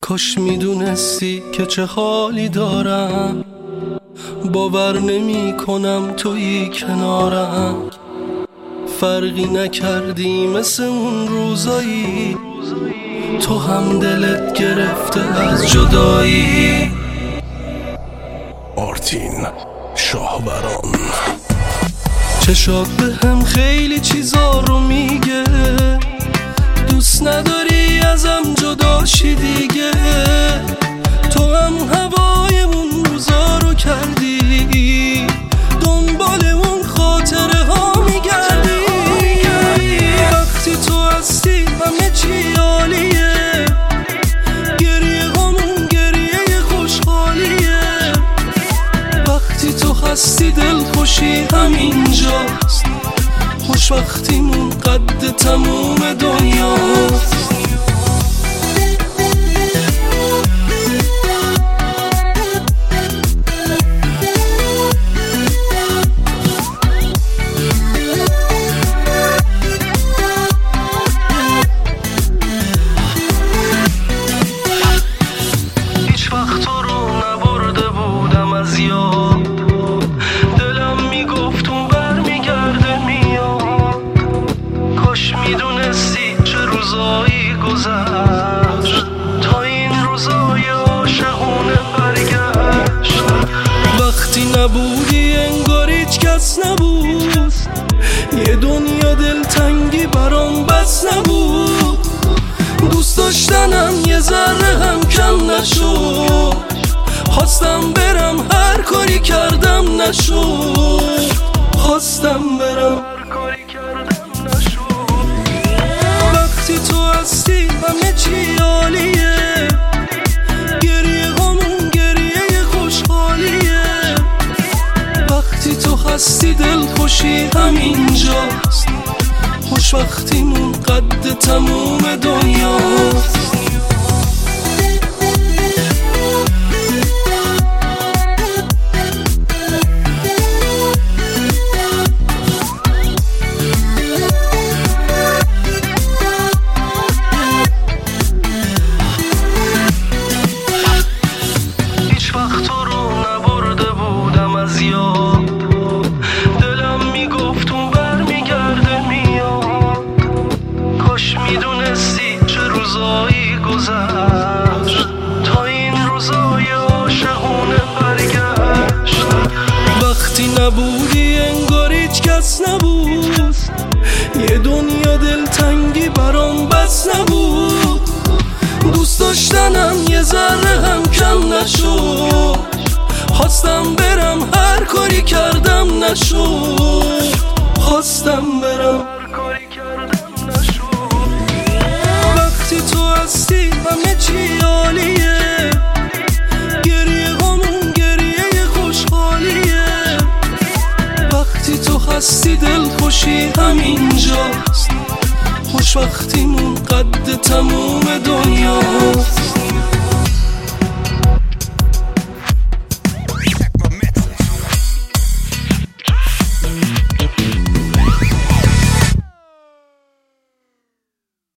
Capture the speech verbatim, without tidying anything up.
کاش میدونستی که چه حالی دارم، باور نمی کنم تویی کنارم. فرقی نکردی مثل اون روزایی، تو هم دلت گرفته از جدایی. آرتین شاهوران. چشات به هم خیلی چیزا رو میگه، دوست نداری ازم جداشی دیگه. تو هم هوای اون روزا رو کردی، دنبال اون خاطره ها میگردی. وقتی تو هستی همه چی عالیه، گریه همون گریه خوشحالیه. وقتی تو هستی دل خوشی همینجاست، خوشبختیمون قد تموم دنیاست. هیچ وقت تو رو نبرده بودم از یاد، دلم میگفت اون برمیگرده میاد. کاش میدونستی چه روزایی گذشت تا این روزای عاشقونه برگشت. وقتی نبودی انگار هیچ کس نبود، یه دنیا دلتنگی برام بس نبود. دوست داشتنم یه ذره هم کم نشد، خواستم برم هر کاری کردم نشد. خواستم برم هر کاری کردم نشد. وقتی تو هستی همه چی عالیه، گریه همون گریه خوشحالیه. وقتی تو هستی دل خوشی همینجاست، خوشبختیمون قد تموم دنیاست. هیچ وقت تو رو نبرده بودم از یاد، دلم میگفت اون برمیگرده میاد. کاش میدونستی چه روزایی گذشت تا این روزای عاشقونه برگشت. وقتی نبودی انگار هیچ کس نبود، یه دنیا دلتنگی برام بس نبود. دوست داشتنم یه ذره هم کم نشد، خواستم برم هر کاری کردم نشد. خواستم برم هر کاری کردم نشد. وقتی تو هستی همه چی عالیه، گریه همون گریه خوشحالیه. وقتی تو هستی دل خوشی همینجاست، خوشبختیمون قد تموم دنیاست.